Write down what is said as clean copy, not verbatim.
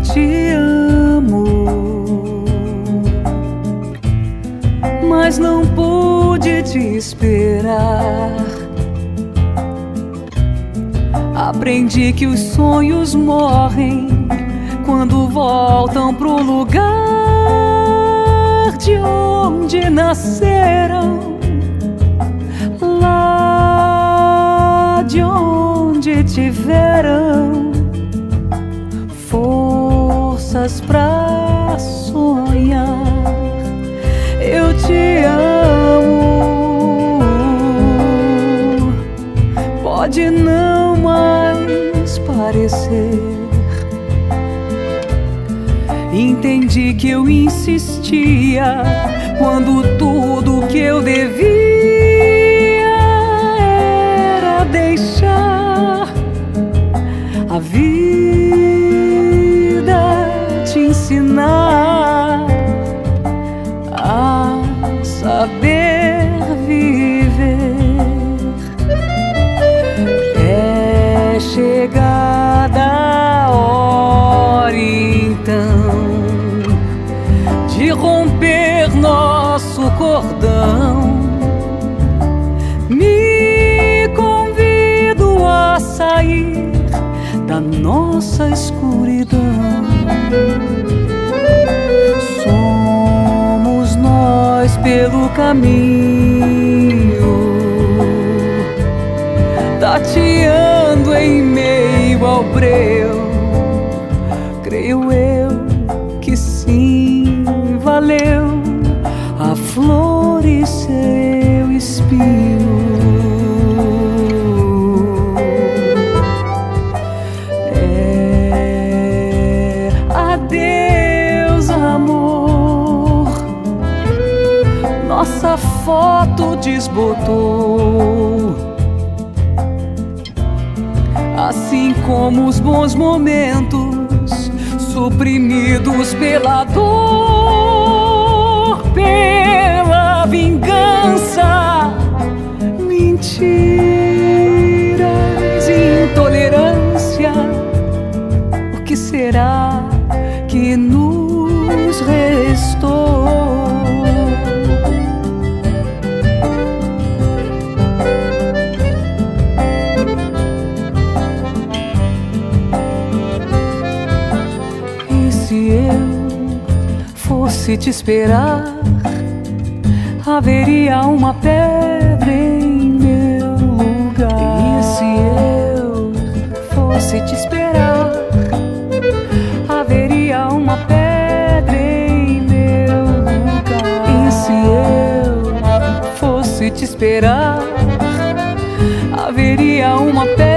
te amo, mas não pude te esperar. Aprendi que os sonhos morrem quando voltam pro lugar de onde nasceram, lá de onde tiveram forças pra sonhar. Eu te amo, pode não mais parecer. Entendi que eu insistia quando tudo que eu devia era deixar a vida te ensinar a saber viver. É chegada a hora então de romper nosso cordão. Me convido a sair da nossa escuridão. Somos nós pelo caminho, tateando em meio ao breu. Creio eu que sim, valeu a flor e seu espinho. Adeus, amor, nossa foto desbotou, assim como os bons momentos suprimidos pela dor, pela vingança, mentiras e intolerância. O que será que nos restou? Se eu fosse te esperar, haveria uma pedra em meu lugar. E se eu fosse te esperar, haveria uma pedra em meu lugar. E se eu fosse te esperar, haveria uma pedra